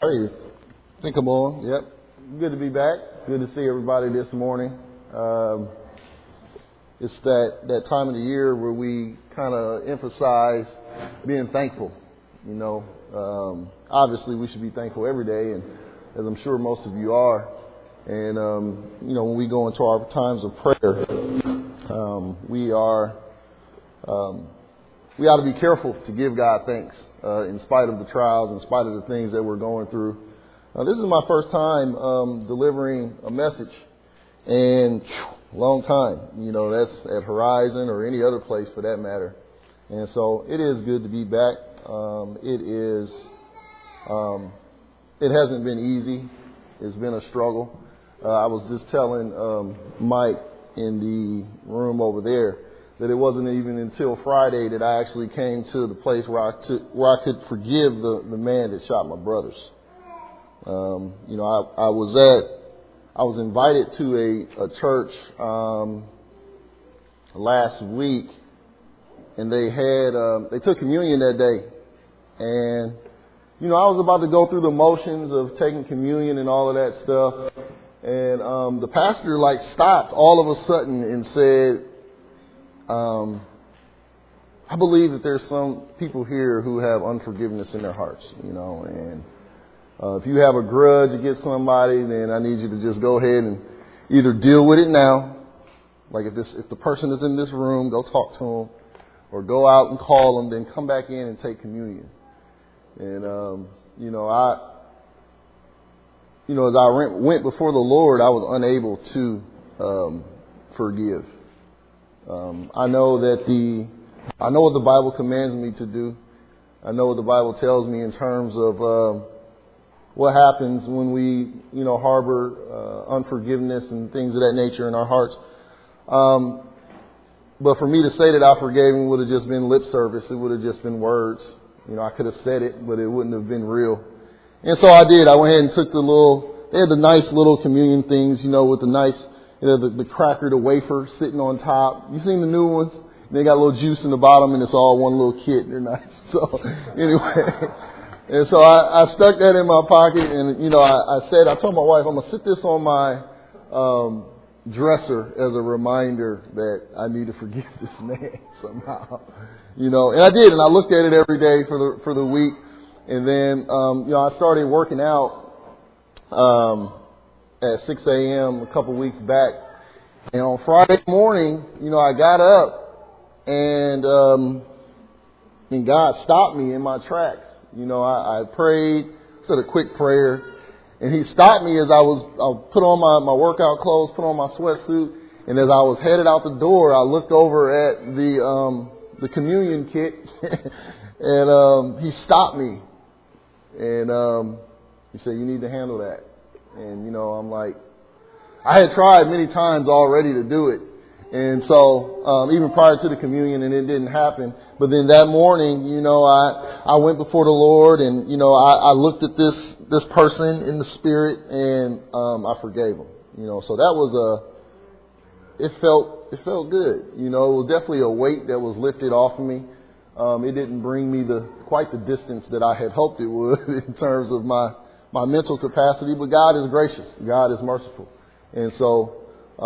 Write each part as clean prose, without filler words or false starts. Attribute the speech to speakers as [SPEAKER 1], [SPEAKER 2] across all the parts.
[SPEAKER 1] Praise. I think I'm on. Yep. Good to be back. Good to see everybody this morning. It's that time of the year where we kind of emphasize being thankful. Obviously we should be thankful every day, and as I'm sure most of you are. And, when we go into our times of prayer, we ought to be careful to give God thanks in spite of the trials, in spite of the things that we're going through. This is my first time delivering a message, and long time. That's at Horizon or any other place for that matter. And so it is good to be back. It hasn't been easy. It's been a struggle. I was just telling Mike in the room over there that it wasn't even until Friday that I actually came to the place where I could forgive the man that shot my brothers. I was invited to a church last week, and they took communion that day, and I was about to go through the motions of taking communion and all of that stuff, and the pastor stopped all of a sudden and said, I believe that there's some people here who have unforgiveness in their hearts, and if you have a grudge against somebody, then I need you to just go ahead and either deal with it now, like if the person is in this room, go talk to them, or go out and call them, then come back in and take communion. And as I went before the Lord, I was unable to forgive. I know what the Bible commands me to do. I know what the Bible tells me in terms of what happens when we, harbor unforgiveness and things of that nature in our hearts. But for me to say that I forgave him would have just been lip service. It would have just been words. I could have said it, but it wouldn't have been real. And so I did. I went ahead and took they had the nice little communion things, with the nice, the cracker, the wafer sitting on top. You seen the new ones? They got a little juice in the bottom, and it's all one little kit. They're nice. So anyway, and so I stuck that in my pocket, and I told my wife, I'm gonna sit this on my dresser as a reminder that I need to forgive this man somehow. And I did, and I looked at it every day for the week, and then I started working out at 6 a.m. a couple weeks back, and on Friday morning, I got up, and God stopped me in my tracks. I prayed, said a quick prayer, and He stopped me as I put on my workout clothes, put on my sweatsuit, and as I was headed out the door, I looked over at the communion kit, and He stopped me, and He said, "You need to handle that." And I'm like, I had tried many times already to do it. And so, even prior to the communion, and it didn't happen. But then that morning, I went before the Lord, and, I looked at this person in the spirit, and, I forgave him, so that was it felt good. It was definitely a weight that was lifted off of me. It didn't bring me quite the distance that I had hoped it would in terms of my mental capacity, but God is gracious. God is merciful. And so,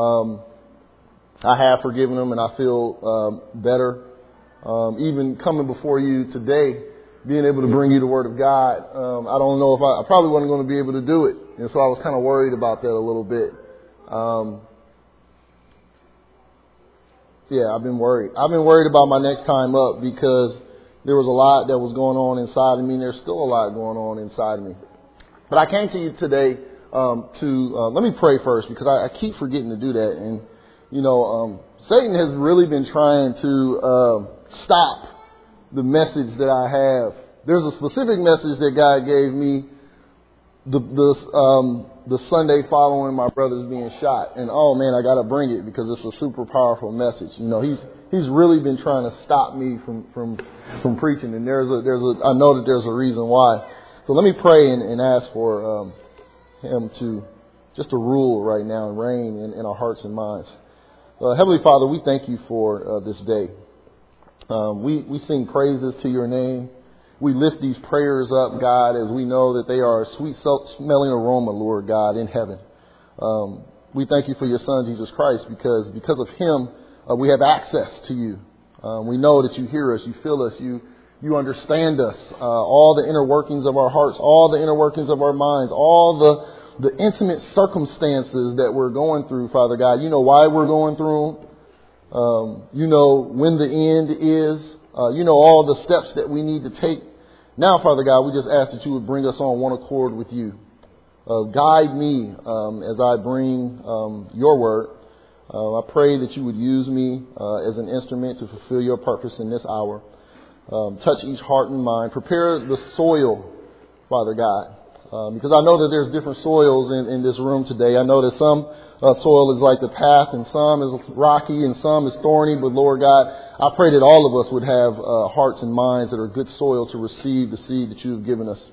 [SPEAKER 1] I have forgiven him, and I feel better. Even coming before you today, being able to bring you the Word of God, I don't know if I probably wasn't going to be able to do it. And so I was kind of worried about that a little bit. I've been worried. I've been worried about my next time up because there was a lot that was going on inside of me, and there's still a lot going on inside of me. But I came to you today let me pray first, because I keep forgetting to do that. And Satan has really been trying to stop the message that I have. There's a specific message that God gave me the Sunday following my brothers being shot, and oh man, I got to bring it because it's a super powerful message. He's really been trying to stop me from preaching, and I know that there's a reason why. So let me pray and ask for Him to rule right now and reign in our hearts and minds. Heavenly Father, we thank you for this day. We sing praises to your name. we lift these prayers up, God, as we know that they are a sweet smelling aroma, Lord God, in heaven. We thank you for your Son, Jesus Christ, because of him, we have access to you. We know that you hear us, you feel us, you understand us, all the inner workings of our hearts, all the inner workings of our minds, all the intimate circumstances that we're going through, Father God. You know why we're going through them. You know when the end is. You know all the steps that we need to take. Now, Father God, we just ask that you would bring us on one accord with you. Guide me as I bring your word. I pray that you would use me as an instrument to fulfill your purpose in this hour. Touch each heart and mind. Prepare the soil, Father God. Because I know that there's different soils in this room today. I know that some soil is like the path, and some is rocky, and some is thorny. But Lord God, I pray that all of us would have hearts and minds that are good soil to receive the seed that you have given us.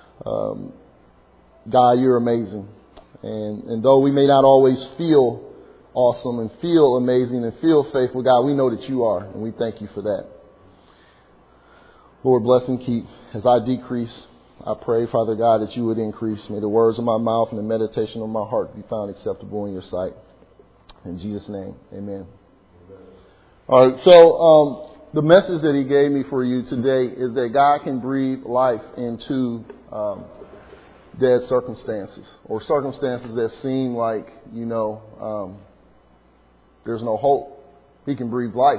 [SPEAKER 1] God, you're amazing. And though we may not always feel awesome and feel amazing and feel faithful, God, we know that you are, and we thank you for that. Lord, bless and keep as I decrease. I pray, Father God, that you would increase. May the words of my mouth and the meditation of my heart be found acceptable in your sight. In Jesus' name, amen. All right, so the message that he gave me for you today is that God can breathe life into dead circumstances, or circumstances that seem like, there's no hope. He can breathe life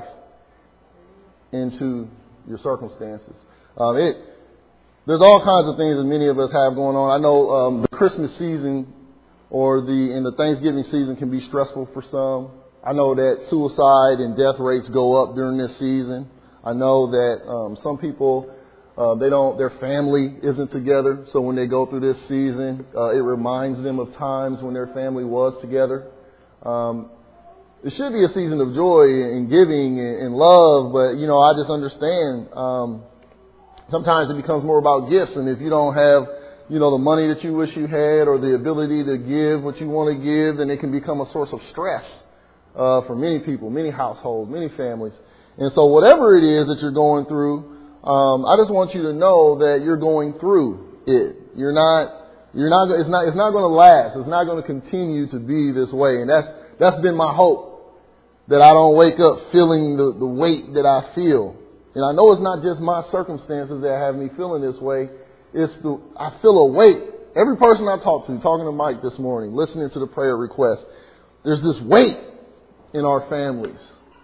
[SPEAKER 1] into your circumstances. There's all kinds of things that many of us have going on. I know the Christmas season and the Thanksgiving season can be stressful for some. I know that suicide and death rates go up during this season. I know that some people, their family isn't together. So when they go through this season, it reminds them of times when their family was together. It should be a season of joy and giving and love, but, I just understand sometimes it becomes more about gifts, and if you don't have, the money that you wish you had or the ability to give what you want to give, then it can become a source of stress for many people, many households, many families. And so whatever it is that you're going through, I just want you to know that you're going through it. It's not going to last. It's not going to continue to be this way. And that's been my hope, that I don't wake up feeling the weight that I feel. And I know it's not just my circumstances that have me feeling this way. I feel a weight. Every person I talk to, talking to Mike this morning, listening to the prayer request, there's this weight in our families.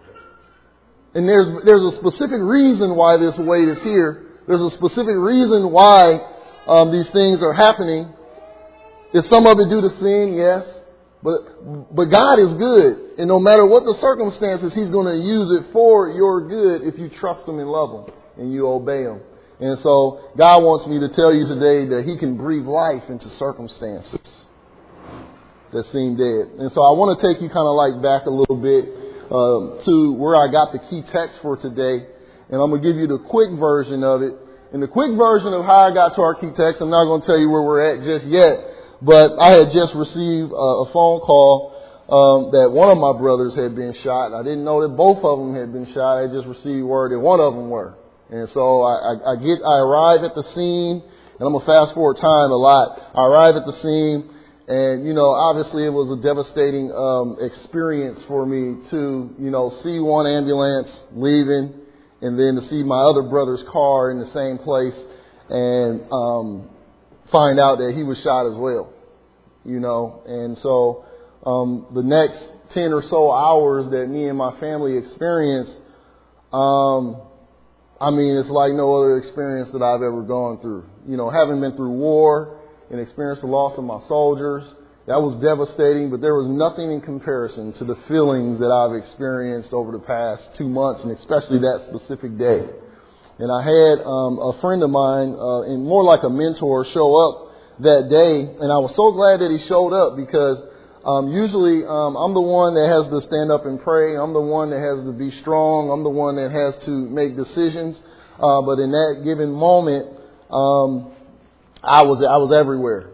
[SPEAKER 1] And there's a specific reason why this weight is here. There's a specific reason why these things are happening. Is some of it due to sin? Yes. But God is good. And no matter what the circumstances, He's going to use it for your good if you trust Him and love Him and you obey Him. And so God wants me to tell you today that He can breathe life into circumstances that seem dead. And so I want to take you kind of like back a little bit to where I got the key text for today. And I'm going to give you the quick version of it. And the quick version of how I got to our key text, I'm not going to tell you where we're at just yet. But I had just received a phone call that one of my brothers had been shot. I didn't know that both of them had been shot. I just received word that one of them were. And so I arrive at the scene, and I'm going to fast forward time a lot. I arrive at the scene, and, obviously it was a devastating experience for me to, see one ambulance leaving, and then to see my other brother's car in the same place, and find out that he was shot as well, And so the next 10 or so hours that me and my family experienced, it's like no other experience that I've ever gone through. Having been through war and experienced the loss of my soldiers, that was devastating, but there was nothing in comparison to the feelings that I've experienced over the past 2 months, and especially that specific day. And I had a friend of mine, and more like a mentor, show up that day. And I was so glad that he showed up because usually I'm the one that has to stand up and pray. I'm the one that has to be strong. I'm the one that has to make decisions. But in that given moment, I was everywhere.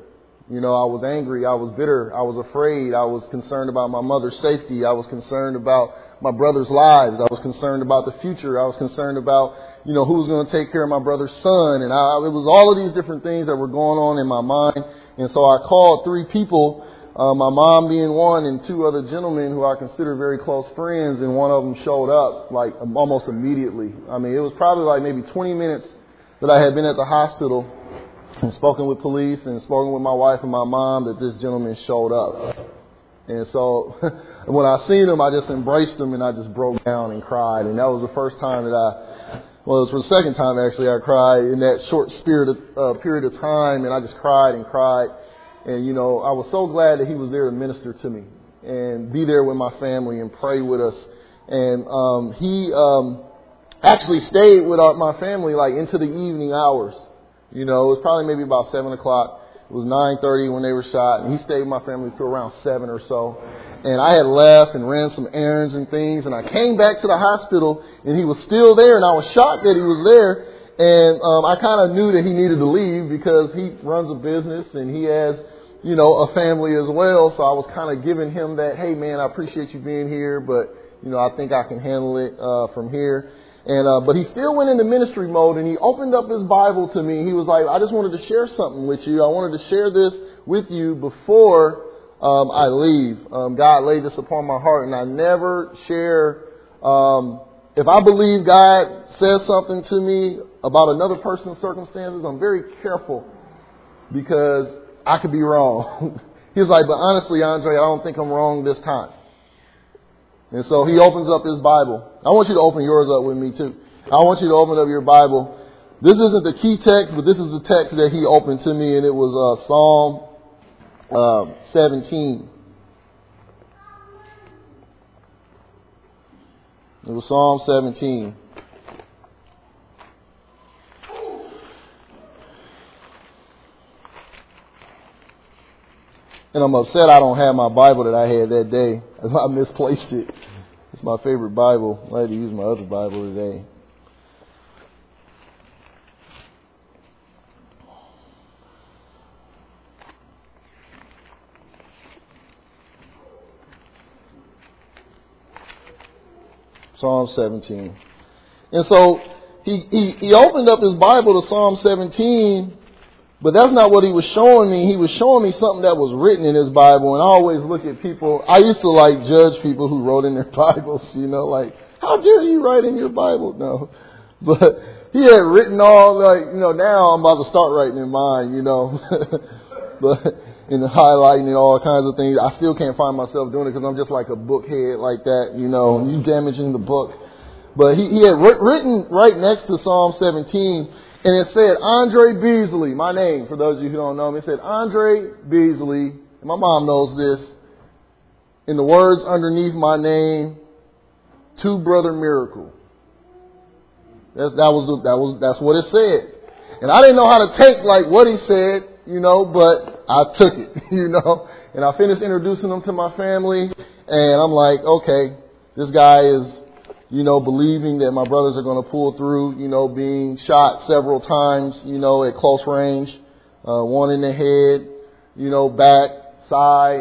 [SPEAKER 1] You know, I was angry, I was bitter, I was afraid, I was concerned about my mother's safety, I was concerned about my brother's lives, I was concerned about the future, I was concerned about, you know, who was going to take care of my brother's son, and it was all of these different things that were going on in my mind. And so I called 3 people, my mom being one, and 2 other gentlemen who I consider very close friends, and one of them showed up like almost immediately. I mean, it was probably like maybe 20 minutes that I had been at the hospital and spoken with police and spoken with my wife and my mom that this gentleman showed up. And so when I seen him, I just embraced him and I just broke down and cried. And that was the first time that it was for the second time actually I cried in that short period of time, and I just cried and cried. And, you know, I was so glad that he was there to minister to me and be there with my family and pray with us. And he actually stayed with my family like into the evening hours. You know, it was probably maybe about 7 o'clock. It was 9:30 when they were shot, and he stayed with my family till around 7 or so. And I had left and ran some errands and things, and I came back to the hospital, and he was still there, and I was shocked that he was there. And I kind of knew that he needed to leave because he runs a business, and he has, you know, a family as well. So I was kind of giving him that, hey, man, I appreciate you being here, but, you know, I think I can handle it from here. And but he still went into ministry mode, and he opened up his Bible to me. He was like, I just wanted to share something with you. I wanted to share this with you before I leave. God laid this upon my heart, and I never share. If I believe God says something to me about another person's circumstances, I'm very careful because I could be wrong. He was like, but honestly, Andre, I don't think I'm wrong this time. And so he opens up his Bible. I want you to open yours up with me too. I want you to open up your Bible. This isn't the key text, but this is the text that he opened to me, and it was Psalm 17. It was Psalm 17. And I'm upset I don't have my Bible that I had that day. I misplaced it. It's my favorite Bible. I had to use my other Bible today. Psalm 17. And so he opened up his Bible to Psalm 17. But that's not what he was showing me. He was showing me something that was written in his Bible. And I always look at people. I used to like judge people who wrote in their Bibles, you know, like, how dare you write in your Bible? No. But he had written all, like, you know, now I'm about to start writing in mine, you know. But in the highlighting and all kinds of things. I still can't find myself doing it because I'm just like a bookhead like that, you know, you damaging the book. But he had written right next to Psalm 17. And it said, Andre Beasley, my name, for those of you who don't know me. It said, Andre Beasley, and my mom knows this, in the words underneath my name, to Brother Miracle. That's what it said. And I didn't know how to take like what he said, you know, but I took it, you know. And I finished introducing him to my family, and I'm like, okay, this guy is, you know, believing that my brothers are going to pull through, you know, being shot several times, you know, at close range, one in the head, you know, back, side,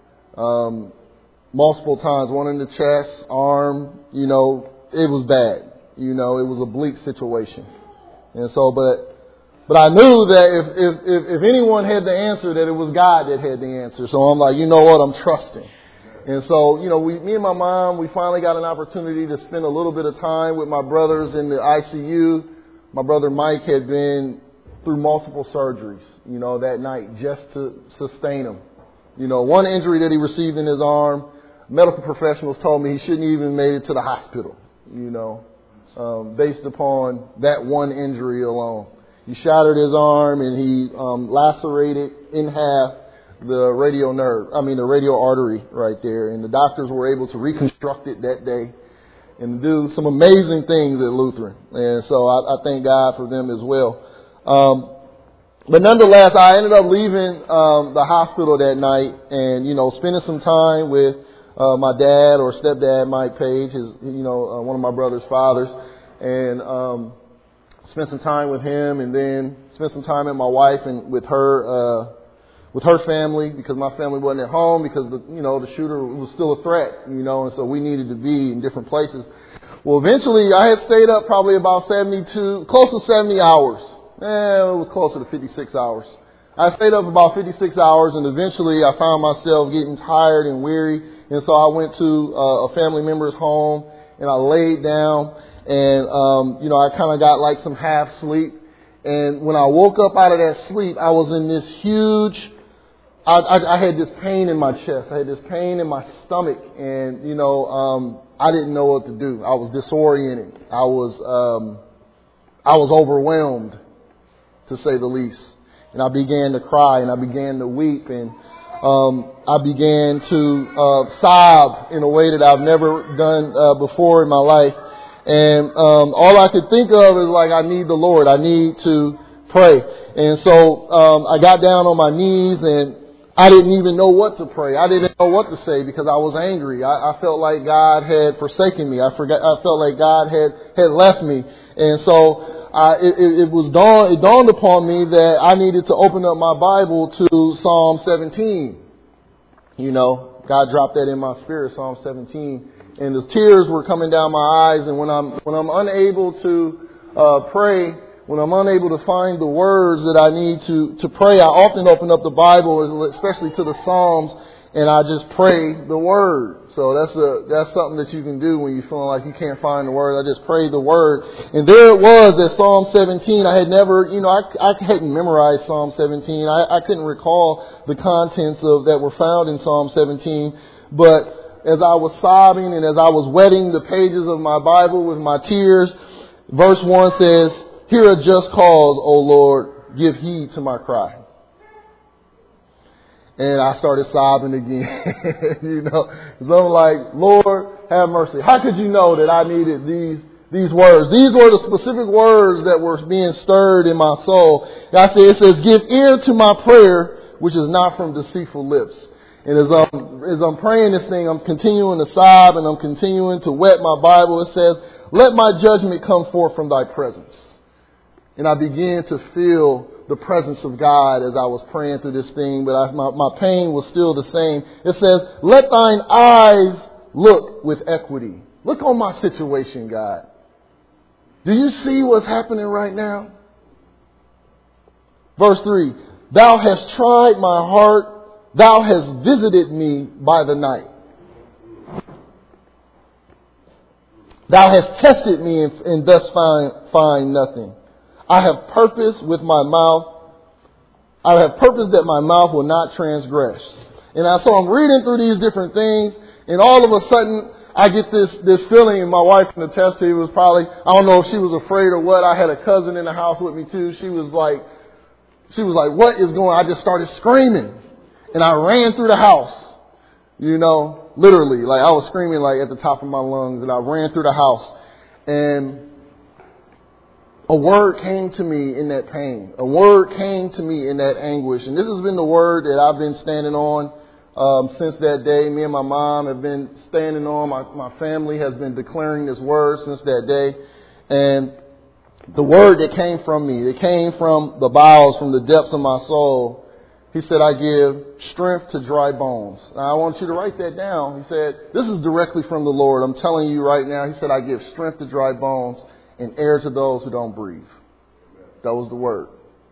[SPEAKER 1] multiple times, one in the chest, arm, you know, it was bad, you know, it was a bleak situation. And so, but I knew that if anyone had the answer, that it was God that had the answer. So I'm like, you know what, I'm trusting. And so, you know, me and my mom, we finally got an opportunity to spend a little bit of time with my brothers in the ICU. My brother Mike had been through multiple surgeries, you know, that night just to sustain him. You know, one injury that he received in his arm, medical professionals told me he shouldn't even made it to the hospital, you know, based upon that one injury alone. He shattered his arm and he lacerated in half the radial artery right there. And the doctors were able to reconstruct it that day and do some amazing things at Lutheran. And so I thank God for them as well. But nonetheless, I ended up leaving the hospital that night and, you know, spending some time with my dad or stepdad, Mike Page, one of my brother's fathers, and spent some time with him, and then spent some time with my wife and with her with her family because my family wasn't at home because the shooter was still a threat, and so we needed to be in different places. Well, eventually I had stayed up probably about close to 70 hours. It was closer to 56 hours. I stayed up about 56 hours, and eventually I found myself getting tired and weary, and so I went to a family member's home, and I laid down, and I kind of got like some half sleep. And when I woke up out of that sleep, I was in this huge, I had this pain in my chest. I had this pain in my stomach, and, I didn't know what to do. I was disoriented. I was overwhelmed, to say the least. And I began to cry, and I began to weep, and I began to sob in a way that I've never done before in my life. And all I could think of is like, I need the Lord. I need to pray. And so I got down on my knees, and I didn't even know what to pray. I didn't know what to say because I was angry. I felt like God had forsaken me. I felt like God had left me. And so it dawned upon me that I needed to open up my Bible to Psalm 17. God dropped that in my spirit, Psalm 17. And the tears were coming down my eyes. And when I'm unable to pray, when I'm unable to find the words that I need to pray, I often open up the Bible, especially to the Psalms, and I just pray the Word. So that's something that you can do when you're feeling like you can't find the Word. I just pray the Word. And there it was at Psalm 17. I had never, I hadn't memorized Psalm 17. I couldn't recall the contents that were found in Psalm 17. But as I was sobbing and as I was wetting the pages of my Bible with my tears, verse 1 says, "Hear a just cause, O Lord, give heed to my cry." And I started sobbing again, So I'm like, Lord, have mercy. How could you know that I needed these words? These were the specific words that were being stirred in my soul. It says, "Give ear to my prayer, which is not from deceitful lips." And as I'm praying this thing, I'm continuing to sob and I'm continuing to wet my Bible. It says, "Let my judgment come forth from thy presence." And I began to feel the presence of God as I was praying through this thing, but my pain was still the same. It says, "Let thine eyes look with equity." Look on my situation, God. Do you see what's happening right now? Verse 3, "Thou hast tried my heart. Thou hast visited me by the night. Thou hast tested me and thus find nothing. I have purposed with my mouth. I have purposed that my mouth will not transgress." And so I'm reading through these different things, and all of a sudden I get this feeling, and my wife can attest to it. It was probably, I don't know if she was afraid or what. I had a cousin in the house with me too. She was like, "What is going on?" I just started screaming. And I ran through the house, literally, like I was screaming like at the top of my lungs, and I ran through the house. And a word came to me in that pain. A word came to me in that anguish. And this has been the word that I've been standing on since that day. Me and my mom have been standing on. My family has been declaring this word since that day. And the word that came from me, it came from the bowels, from the depths of my soul. He said, "I give strength to dry bones." Now, I want you to write that down. He said, this is directly from the Lord. I'm telling you right now. He said, "I give strength to dry bones and air to those who don't breathe." That was the word.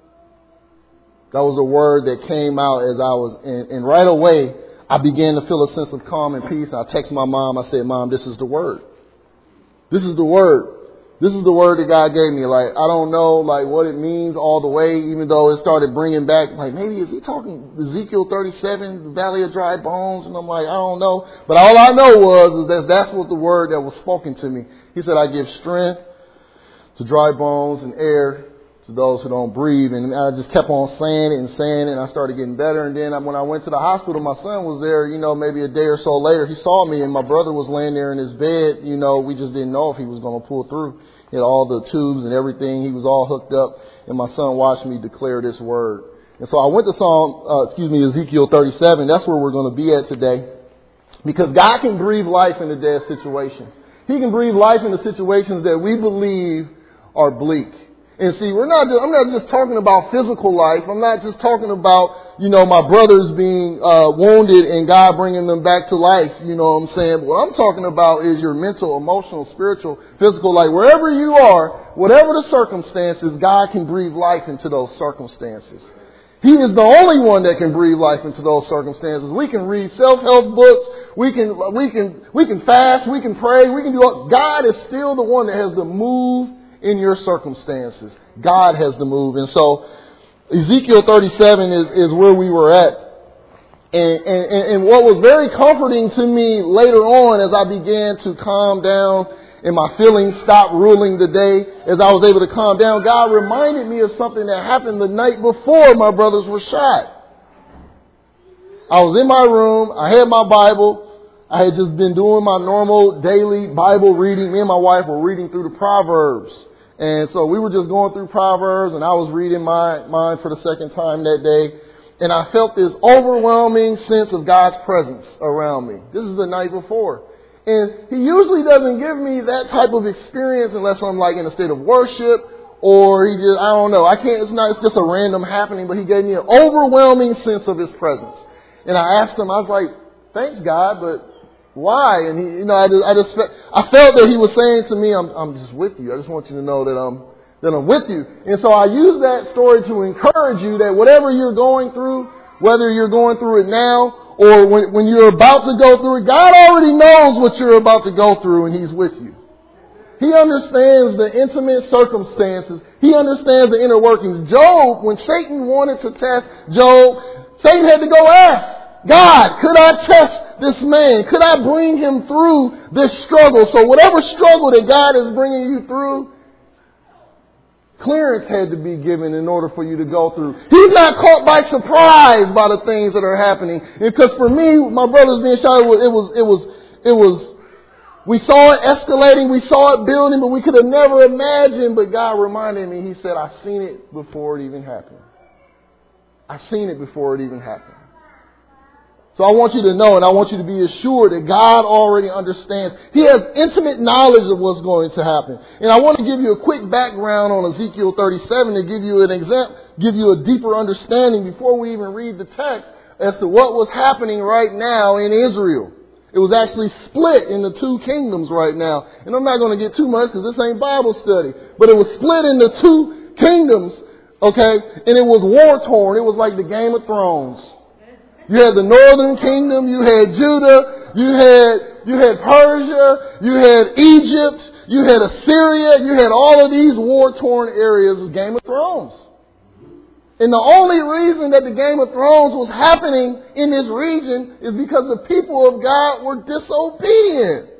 [SPEAKER 1] That was a word that came out as I was in. And right away, I began to feel a sense of calm and peace. I texted my mom. I said, "Mom, this is the word. This is the word. This is the word that God gave me." Like, I don't know, like, what it means all the way, even though it started bringing back, like, maybe is he talking Ezekiel 37, the valley of dry bones? And I'm like, I don't know. But all I know is that that's what the word that was spoken to me. He said, "I give strength to dry bones and air to those who don't breathe." And I just kept on saying it, and I started getting better. And then when I went to the hospital, my son was there, maybe a day or so later. He saw me, and my brother was laying there in his bed. We just didn't know if he was going to pull through. He had all the tubes and everything. He was all hooked up, and my son watched me declare this word. And so I went to Ezekiel 37. That's where we're going to be at today, because God can breathe life into dead situations. He can breathe life into situations that we believe are bleak. And see, I'm not just talking about physical life. I'm not just talking about, my brothers being wounded and God bringing them back to life. You know what I'm saying? But what I'm talking about is your mental, emotional, spiritual, physical life. Wherever you are, whatever the circumstances, God can breathe life into those circumstances. He is the only one that can breathe life into those circumstances. We can read self-help books. We can fast. We can pray. We can do all. God is still the one that has the move in your circumstances. God has the move. And so Ezekiel 37 is where we were at. And what was very comforting to me later on as I began to calm down and my feelings stopped ruling the day, as I was able to calm down, God reminded me of something that happened the night before my brothers were shot. I was in my room. I had my Bible. I had just been doing my normal daily Bible reading. Me and my wife were reading through the Proverbs. And so we were just going through Proverbs, and I was reading mine for the second time that day. And I felt this overwhelming sense of God's presence around me. This is the night before. And He usually doesn't give me that type of experience unless I'm like in a state of worship or I don't know. It's just a random happening, but He gave me an overwhelming sense of His presence. And I asked Him, I was like, thanks God, but why? And He, I felt that He was saying to me, I'm just with you. I just want you to know that I'm with you. And so I use that story to encourage you that whatever you're going through, whether you're going through it now or when you're about to go through it, God already knows what you're about to go through and He's with you. He understands the intimate circumstances. He understands the inner workings. Job, when Satan wanted to test Job, Satan had to go ask God, could I test this man? Could I bring him through this struggle? So whatever struggle that God is bringing you through, clearance had to be given in order for you to go through. He's not caught by surprise by the things that are happening. Because for me, my brothers being shot, it was, we saw it escalating, we saw it building, but we could have never imagined. But God reminded me, He said, I've seen it before it even happened. I've seen it before it even happened. So I want you to know and I want you to be assured that God already understands. He has intimate knowledge of what's going to happen. And I want to give you a quick background on Ezekiel 37 to give you an example, give you a deeper understanding before we even read the text as to what was happening right now in Israel. It was actually split into two kingdoms right now. And I'm not going to get too much because this ain't Bible study. But it was split into two kingdoms, okay? And it was war-torn. It was like the Game of Thrones. You had the northern kingdom, you had Judah, you had Persia, you had Egypt, you had Assyria, you had all of these war-torn areas of Game of Thrones. And the only reason that the Game of Thrones was happening in this region is because the people of God were disobedient.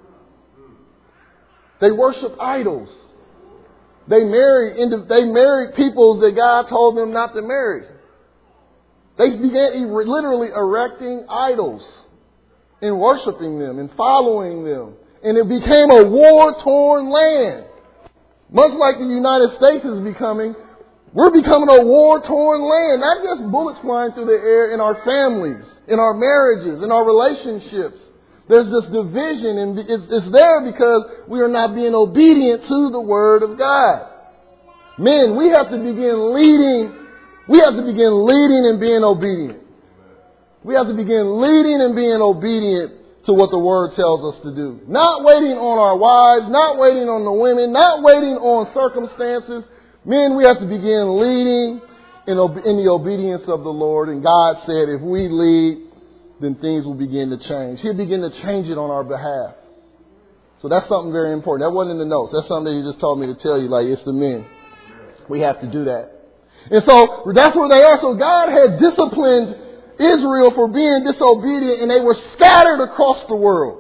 [SPEAKER 1] They worshiped idols. They married people that God told them not to marry. They began literally erecting idols and worshiping them and following them. And it became a war-torn land. Much like the United States is becoming, we're becoming a war-torn land. Not just bullets flying through the air in our families, in our marriages, in our relationships. There's this division, and it's there because we are not being obedient to the Word of God. Men, we have to begin leading. We have to begin leading and being obedient. We have to begin leading and being obedient to what the Word tells us to do. Not waiting on our wives, not waiting on the women, not waiting on circumstances. Men, we have to begin leading in the obedience of the Lord. And God said if we lead, then things will begin to change. He'll begin to change it on our behalf. So that's something very important. That wasn't in the notes. That's something that He just told me to tell you, like it's the men. We have to do that. And so that's where they are. So God had disciplined Israel for being disobedient, and they were scattered across the world.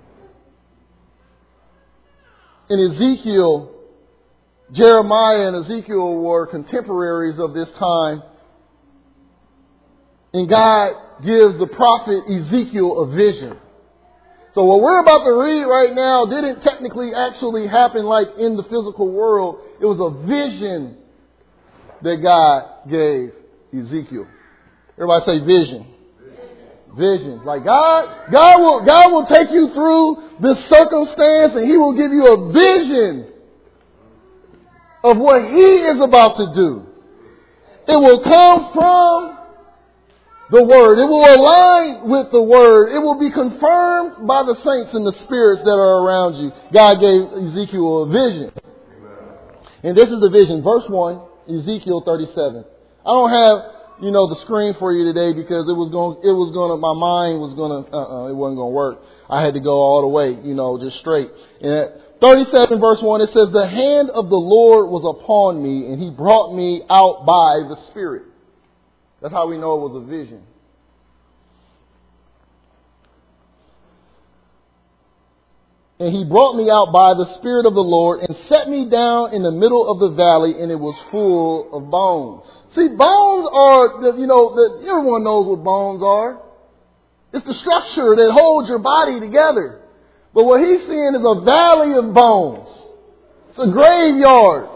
[SPEAKER 1] In Ezekiel, Jeremiah and Ezekiel were contemporaries of this time. And God gives the prophet Ezekiel a vision. So what we're about to read right now didn't technically actually happen like in the physical world. It was a vision that God gave Ezekiel. Everybody say vision. Vision. Like God will take you through this circumstance and He will give you a vision of what He is about to do. It will come from the Word. It will align with the Word. It will be confirmed by the saints and the spirits that are around you. God gave Ezekiel a vision. And this is the vision. Verse 1, Ezekiel 37. I don't have, the screen for you today because it wasn't going to work. I had to go all the way, just straight. And at 37 verse 1, it says, the hand of the Lord was upon me and He brought me out by the Spirit. That's how we know it was a vision. And He brought me out by the Spirit of the Lord and set me down in the middle of the valley, and it was full of bones. See, bones are, everyone knows what bones are. It's the structure that holds your body together. But what He's seeing is a valley of bones. It's a graveyard.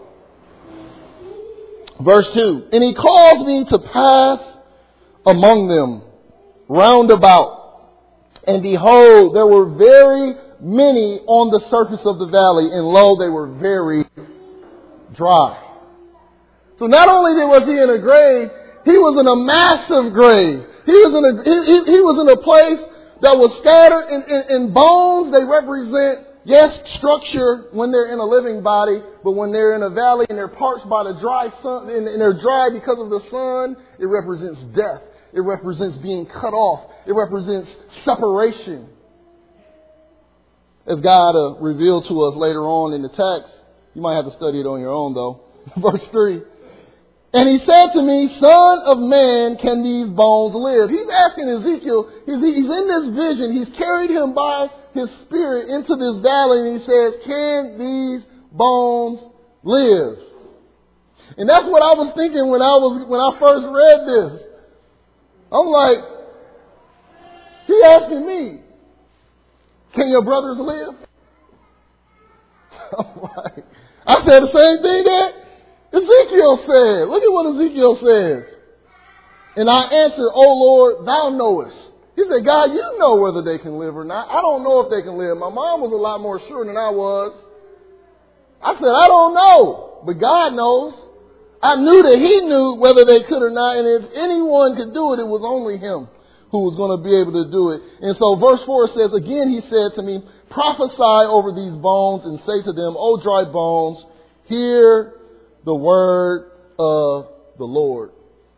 [SPEAKER 1] Verse 2, and He caused me to pass among them round about. And behold, there were very many on the surface of the valley, and lo, they were very dry. So not only was he in a grave, he was in a massive grave. He was in a place that was scattered in bones. They represent, yes, structure when they're in a living body, but when they're in a valley and they're parched by the dry sun, and they're dry because of the sun, it represents death. It represents being cut off. It represents separation. As God revealed to us later on in the text, you might have to study it on your own though. Verse 3. And He said to me, Son of man, can these bones live? He's asking Ezekiel, he's in this vision. He's carried him by His Spirit into this valley, and He says, can these bones live? And that's what I was thinking when I first read this. I'm like, He asking me, can your brothers live? I said the same thing that Ezekiel said. Look at what Ezekiel says. And I answered, O Lord, Thou knowest. He said, God, You know whether they can live or not. I don't know if they can live. My mom was a lot more sure than I was. I said, I don't know, but God knows. I knew that He knew whether they could or not. And if anyone could do it, it was only Him who was going to be able to do it. And so verse 4 says, again, He said to me, prophesy over these bones and say to them, O dry bones, hear the word of the Lord.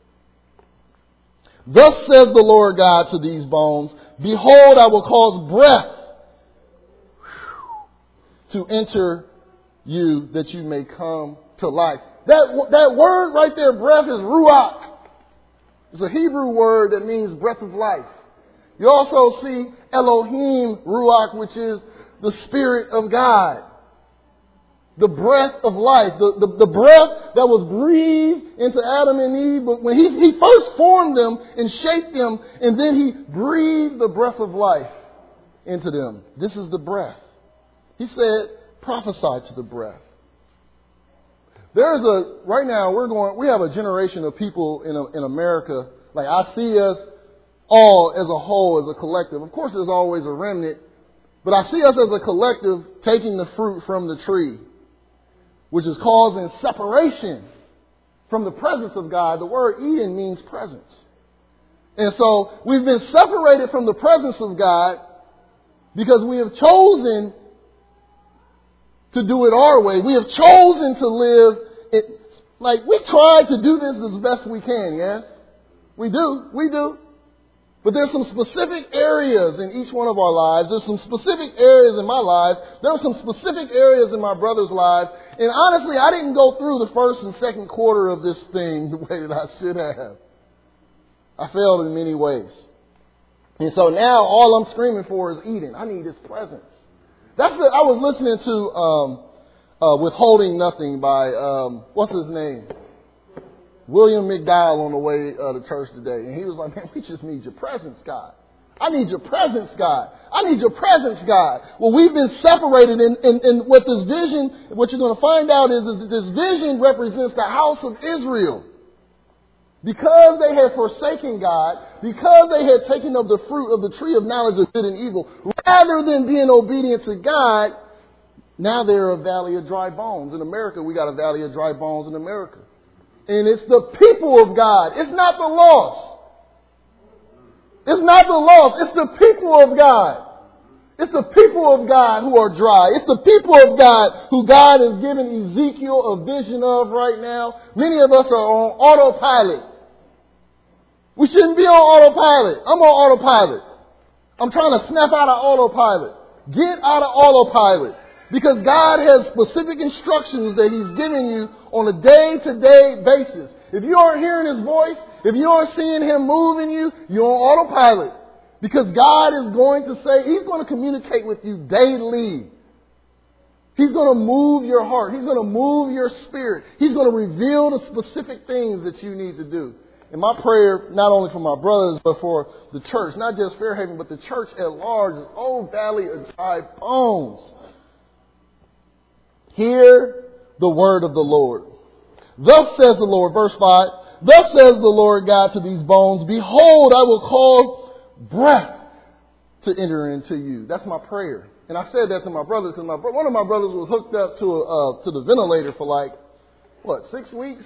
[SPEAKER 1] Thus says the Lord God to these bones, behold, I will cause breath to enter you that you may come to life. That word right there, breath, is ruach. It's a Hebrew word that means breath of life. You also see Elohim, ruach, which is the Spirit of God. The breath of life. The breath that was breathed into Adam and Eve. But when he first formed them and shaped them, and then He breathed the breath of life into them. This is the breath. He said, prophesy to the breath. Right now we have a generation of people in America, like I see us all as a whole, as a collective. Of course there's always a remnant, but I see us as a collective taking the fruit from the tree, which is causing separation from the presence of God. The word Eden means presence. And so we've been separated from the presence of God because we have chosen to do it our way. We have chosen to live it, like we try to do this as best we can, yes? We do. But there's some specific areas in each one of our lives. There's some specific areas in my life. There are some specific areas in my brother's lives. And honestly, I didn't go through the first and second quarter of this thing the way that I should have. I failed in many ways. And so now all I'm screaming for is Eden. I need His presence. I was listening to Withholding Nothing by, what's his name? William McDowell on the way to church today. And he was like, man, we just need Your presence, God. I need Your presence, God. I need Your presence, God. Well, we've been separated in what this vision, what you're going to find out is that this vision represents the house of Israel. Because they had forsaken God, because they had taken of the fruit of the tree of knowledge of good and evil, rather than being obedient to God, Now they're a valley of dry bones. In America, we got a valley of dry bones in America. And it's the people of God. It's not the lost. It's not the lost. It's the people of God. It's the people of God who are dry. It's the people of God who God has given Ezekiel a vision of right now. Many of us are on autopilot. We shouldn't be on autopilot. I'm on autopilot. I'm trying to snap out of autopilot. Get out of autopilot. Because God has specific instructions that He's giving you on a day-to-day basis. If you aren't hearing His voice, if you aren't seeing Him move in you, you're on autopilot. Because God is going to say, He's going to communicate with you daily. He's going to move your heart. He's going to move your spirit. He's going to reveal the specific things that you need to do. And my prayer, not only for my brothers, but for the church, not just Fairhaven, but the church at large, is, oh, valley of dry bones. Hear the word of the Lord. Thus says the Lord, verse 5, thus says the Lord God to these bones, behold, I will cause breath to enter into you. That's my prayer. And I said that to my brothers, because one of my brothers was hooked up to the ventilator for 6 weeks?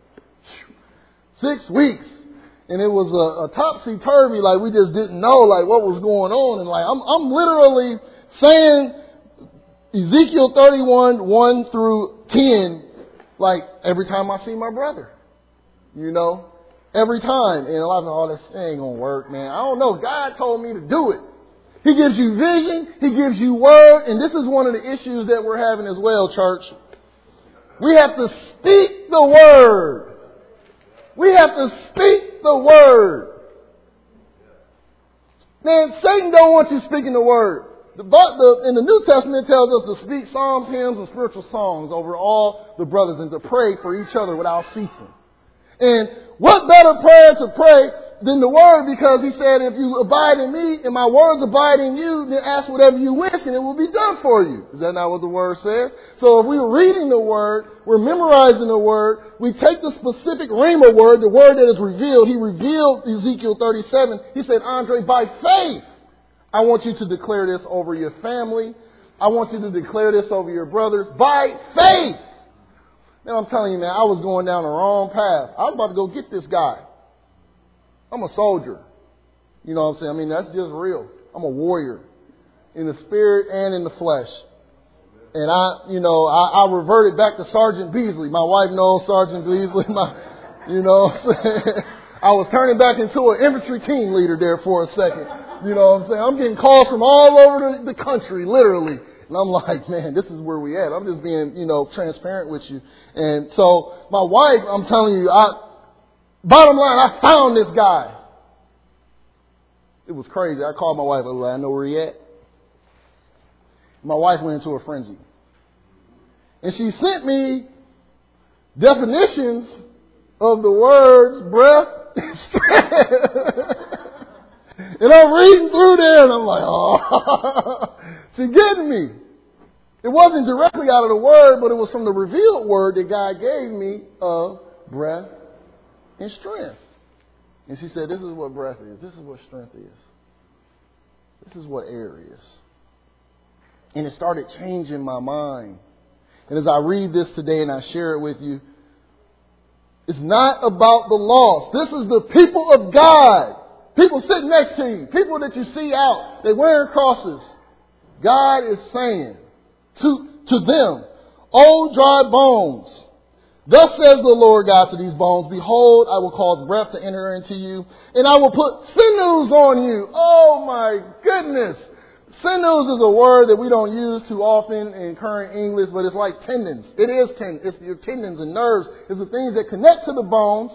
[SPEAKER 1] 6 weeks. And it was a topsy-turvy, we just didn't know, what was going on. And, I'm literally saying Ezekiel 31, 1 through 10, every time I see my brother. Every time. And a lot of them, this ain't going to work, man. I don't know. God told me to do it. He gives you vision. He gives you word. And this is one of the issues that we're having as well, church. We have to speak the word. We have to speak the word. Man, Satan don't want you speaking the word. In the New Testament, it tells us to speak psalms, hymns, and spiritual songs over all the brothers and to pray for each other without ceasing. And what better prayer to pray than the word? Because he said, if you abide in me and my words abide in you, then ask whatever you wish and it will be done for you. Is that not what the word says? So if we're reading the word, we're memorizing the word, we take the specific rhema word, the word that is revealed. He revealed Ezekiel 37. He said, Andre, by faith, I want you to declare this over your family. I want you to declare this over your brothers. By faith. Now, I'm telling you, man, I was going down the wrong path. I was about to go get this guy. I'm a soldier. You know what I'm saying? I mean, that's just real. I'm a warrior in the spirit and in the flesh. And I reverted back to Sergeant Beasley. My wife knows Sergeant Beasley. I was turning back into an infantry team leader there for a second. You know what I'm saying? I'm getting calls from all over the country, literally. And I'm like, man, this is where we at. I'm just being, transparent with you. And so my wife, I'm telling you, bottom line, I found this guy. It was crazy. I called my wife. I was like, I know where he at. My wife went into a frenzy. And she sent me definitions of the words breath and strength. And I'm reading through there and I'm like, oh, she's getting me. It wasn't directly out of the word, but it was from the revealed word that God gave me of breath and strength. And she said, this is what breath is. This is what strength is. This is what air is. And it started changing my mind. And as I read this today and I share it with you, it's not about the lost. This is the people of God. People sitting next to you. People that you see out. They're wearing crosses. God is saying to them, O dry bones, thus says the Lord God to these bones, behold, I will cause breath to enter into you, and I will put sinews on you. Oh my goodness. Sinews is a word that we don't use too often in current English, but it's like tendons. It is tendons. It's your tendons and nerves. It's the things that connect to the bones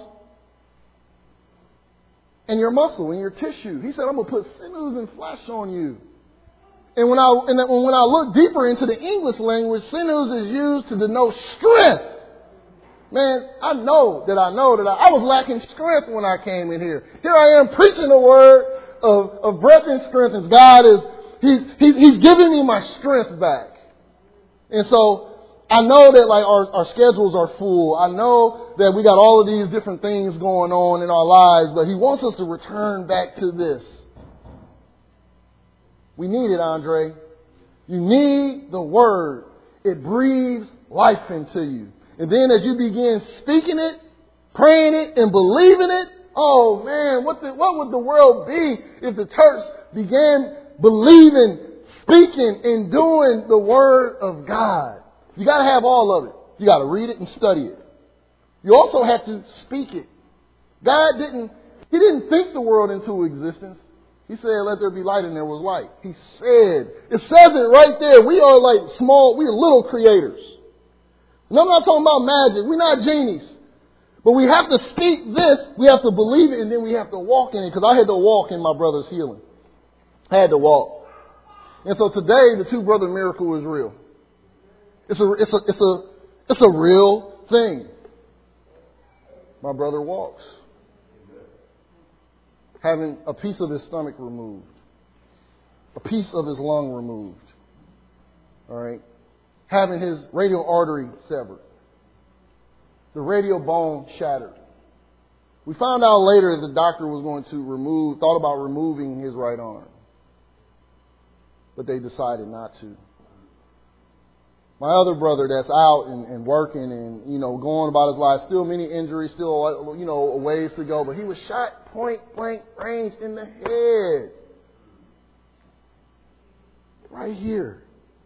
[SPEAKER 1] and your muscle and your tissue. He said, I'm going to put sinews and flesh on you. And when I look deeper into the English language, sinews is used to denote strength. Man, I know that I was lacking strength when I came in here. Here I am preaching the word of breath and strength, and God is, He's giving me my strength back. And so I know that our schedules are full. I know that we got all of these different things going on in our lives, but He wants us to return back to this. We need it, Andre. You need the word. it breathes life into you. And then as you begin speaking it, praying it, and believing it, oh man, what would the world be if the church began believing, speaking, and doing the Word of God? You got to have all of it. You got to read it and study it. You also have to speak it. God didn't think the world into existence. He said, let there be light, and there was light. He said, it says it right there. We are like we're little creators. And I'm not talking about magic. We're not genies. But we have to speak this, we have to believe it, and then we have to walk in it. Because I had to walk in my brother's healing. I had to walk. And so today, the two brother miracle is real. It's a real thing. My brother walks, having a piece of his stomach removed, a piece of his lung removed. All right, having his radial artery severed, the radial bone shattered. We found out later that the doctor was going to thought about removing his right arm, but they decided not to. My other brother that's out and working and, going about his life, still many injuries, still, ways to go. But he was shot point blank range in the head. Right here.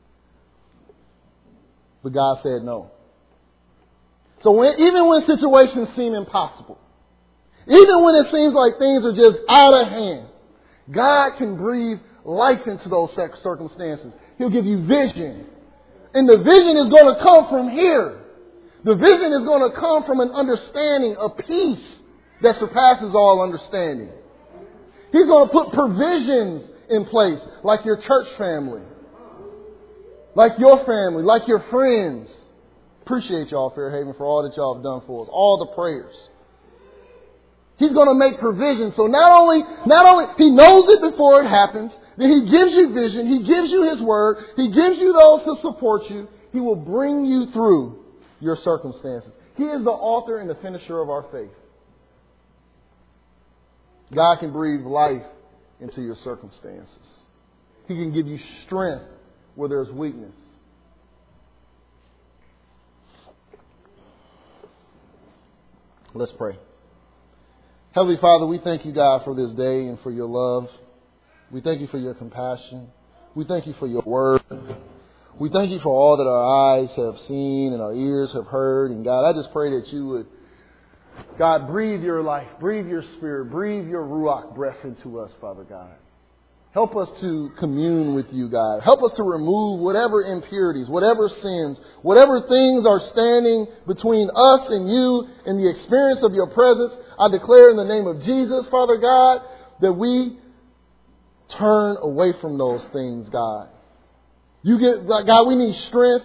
[SPEAKER 1] But God said no. So even when situations seem impossible, even when it seems like things are just out of hand, God can breathe life into those circumstances. He'll give you vision. And the vision is going to come from here. The vision is going to come from an understanding, a peace that surpasses all understanding. He's going to put provisions in place, like your church family, like your family, like your friends. Appreciate y'all, Fairhaven, for all that y'all have done for us, all the prayers. He's going to make provision. So not only He knows it before it happens, then He gives you vision, He gives you His word, He gives you those to support you. He will bring you through your circumstances. He is the author and the finisher of our faith. God can breathe life into your circumstances. He can give you strength where there's weakness. Let's pray. Heavenly Father, we thank you, God, for this day and for your love. We thank you for your compassion. We thank you for your word. We thank you for all that our eyes have seen and our ears have heard. And God, I just pray that you would, God, breathe your life, breathe your spirit, breathe your Ruach breath into us, Father God. Help us to commune with you, God. Help us to remove whatever impurities, whatever sins, whatever things are standing between us and you and the experience of your presence. I declare in the name of Jesus, Father God, that we turn away from those things, God. God, we need strength.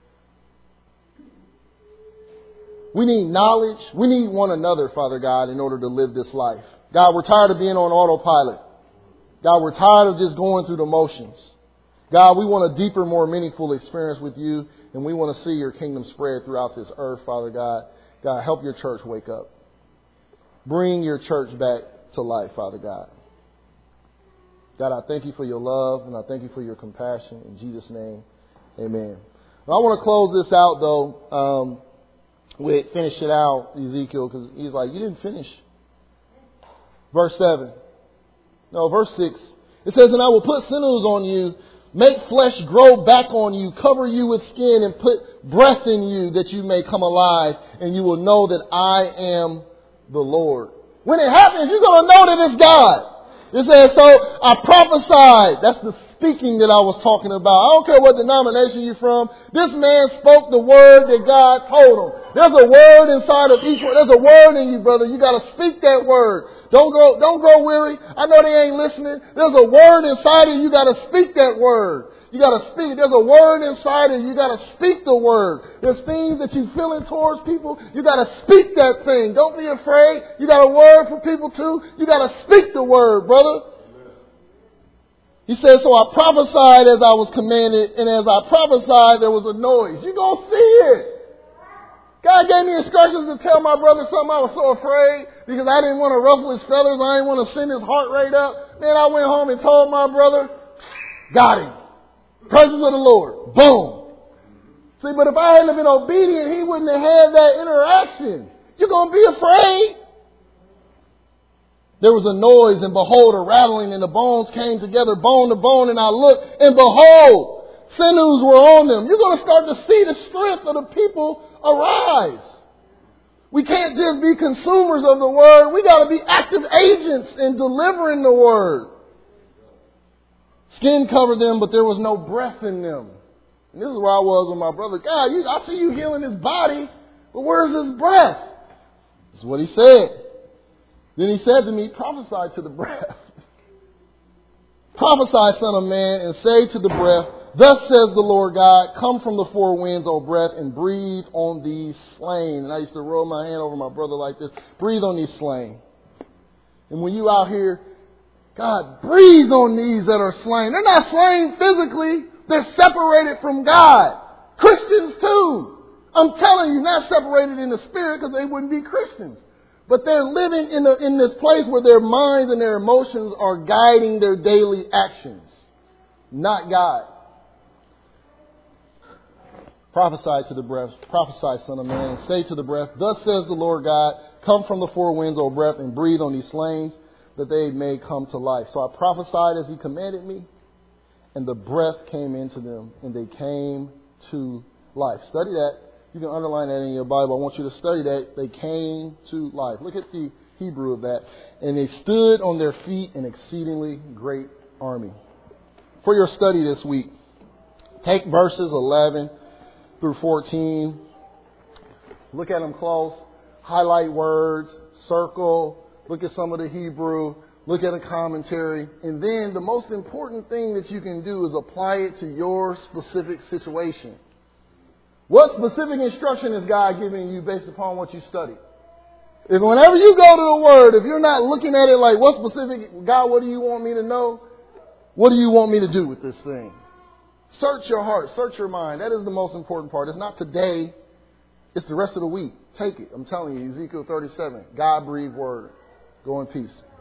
[SPEAKER 1] We need knowledge. We need one another, Father God, in order to live this life. God, we're tired of being on autopilot. God, we're tired of just going through the motions. God, we want a deeper, more meaningful experience with you, and we want to see your kingdom spread throughout this earth, Father God. God, help your church wake up. Bring your church back to life, Father God. God, I thank you for your love, and I thank you for your compassion. In Jesus' name, amen. Well, I want to close this out, though, with finish it out, Ezekiel, because he's like, you didn't finish. Verse 7. No, verse 6. It says, and I will put sinews on you, make flesh grow back on you, cover you with skin, and put breath in you that you may come alive, and you will know that I am the Lord. When it happens, you're going to know that it's God. It says, so I prophesied. That's the speaking that I was talking about. I don't care what denomination you're from. This man spoke the word that God told him. There's a word inside of each one. There's a word in you, brother. You got to speak that word. Don't grow weary. I know they ain't listening. There's a word inside of you. You got to speak that word. You got to speak. There's a word inside of you. You got to speak the word. There's things that you're feeling towards people. You got to speak that thing. Don't be afraid. You got a word for people too. You got to speak the word, brother. He said, so I prophesied as I was commanded, and as I prophesied, there was a noise. You're going to see it. God gave me instructions to tell my brother something. I was so afraid because I didn't want to ruffle his feathers. I didn't want to send his heart rate up. Then I went home and told my brother, got him. Presence of the Lord. Boom. See, but if I hadn't been obedient, he wouldn't have had that interaction. You're going to be afraid. There was a noise, and behold, a rattling, and the bones came together, bone to bone, and I looked, and behold, sinews were on them. You're going to start to see the strength of the people arise. We can't just be consumers of the word. We got to be active agents in delivering the word. Skin covered them, but there was no breath in them. And this is where I was with my brother. God, I see you healing his body, but where's his breath? This is what he said. Then he said to me, prophesy to the breath. Prophesy, son of man, and say to the breath, thus says the Lord God, come from the four winds, O breath, and breathe on these slain. And I used to roll my hand over my brother like this. Breathe on these slain. And when you out here, God, breathe on these that are slain. They're not slain physically. They're separated from God. Christians too. I'm telling you, not separated in the spirit because they wouldn't be Christians. But they're living in this place where their minds and their emotions are guiding their daily actions. Not God. Prophesy to the breath. Prophesy, son of man, and say to the breath, thus says the Lord God, come from the four winds, O breath, and breathe on these slain, that they may come to life. So I prophesied as he commanded me, and the breath came into them, and they came to life. Study that. You can underline that in your Bible. I want you to study that. They came to life. Look at the Hebrew of that. And they stood on their feet, an exceedingly great army. For your study this week, take verses 11 through 14. Look at them close. Highlight words. Circle. Look at some of the Hebrew. Look at a commentary. And then the most important thing that you can do is apply it to your specific situation. What specific instruction is God giving you based upon what you study? If whenever you go to the Word, if you're not looking at it like, what specific, God, what do you want me to know? What do you want me to do with this thing? Search your heart. Search your mind. That is the most important part. It's not today. It's the rest of the week. Take it. I'm telling you, Ezekiel 37. God-breathed word. Go in peace.